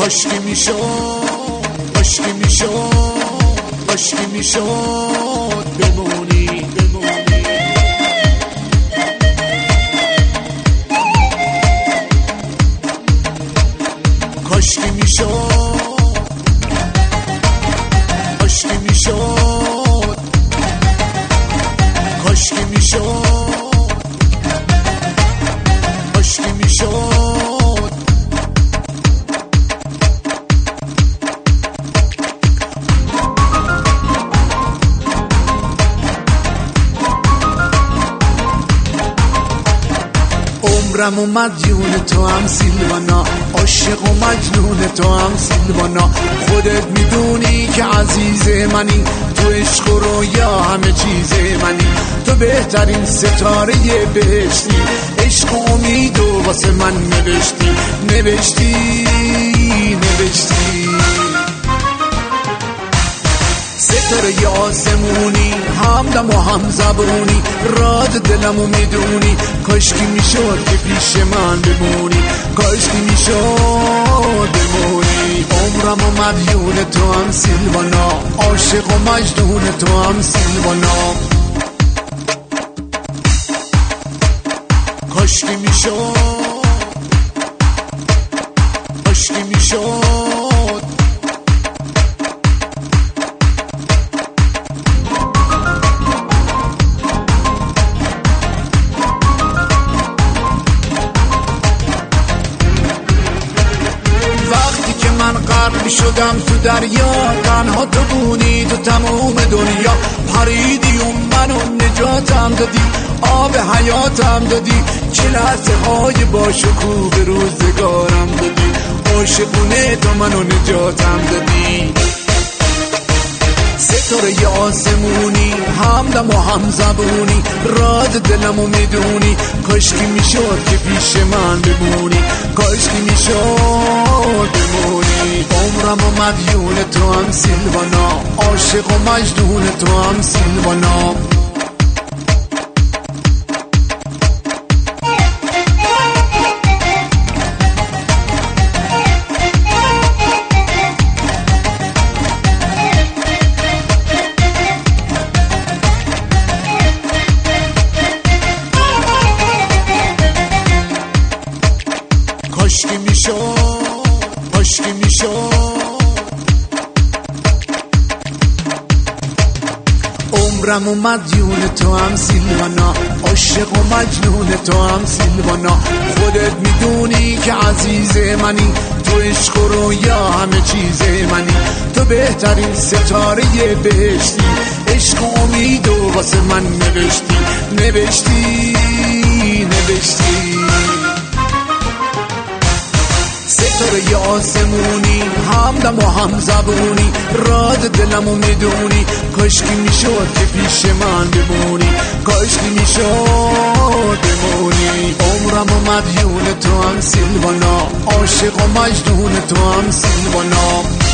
کاشکی میشد کاشکی میشد کاشکی میشد بمونی کاشکی میشد کاشکی میشد کاشکی میشد کاشکی میشد عمرم و مدیون تو هم سیلوانا، عاشق و مجنون تو هم سیلوانا. خودت میدونی که عزیز منی، تو عشق و رویا همه چیز منی. تو بهترین ستاره بهشتی، عشق و امید و واسه من نوشتی نوشتی نوشتی. ستاره آسمونی، همدم و هم زبونی، راد دلمو میدونی. کاشکی میشد که پیش من بمونی، کاشکی میشد بمونی. عمرم و مدیون تو هم سیلوانا، عاشق و مجنون تو هم سیلوانا. کاشکی میشد کاشکی میشد من غرق شدم تو دریا، تنها تو بودی تو تموم دنیا. پریدی و منو نجاتم دادی، آب حیاتم دادی. چه لحظه های باشکوه به روزگارم دادی، عاشقونه تو منو نجاتم دادی. ستاره آسمونی، همدم و هم زبونی، راد دلمو میدونی. کاشکی میشد که پیش من بمونی، کاشکی میشد بمونی. عمرم و مدیون تو هم سیلوانا، عاشق و مجنون تو هم سیلوانا. کاشکی میشد کاشکی میشد عمرم و مدیون تو هم سیلوانا، عاشق و مجنون تو هم سیلوانا. خودت میدونی که عزیز منی، تو عشق و رویا همه چیز منی. تو بهترین ستاره بهشتی، عشق و امید و واسه من نوشتی نوشتی نوشتی. ستاره آسمونی، همدم و هم زبونی، راد دلمو میدونی. کاشکی میشد که پیش من بمونی، کاشکی میشد بمونی. عمرم و مدیون تو هم سیلوانا، عاشق و مجنون تو هم سیلوانا.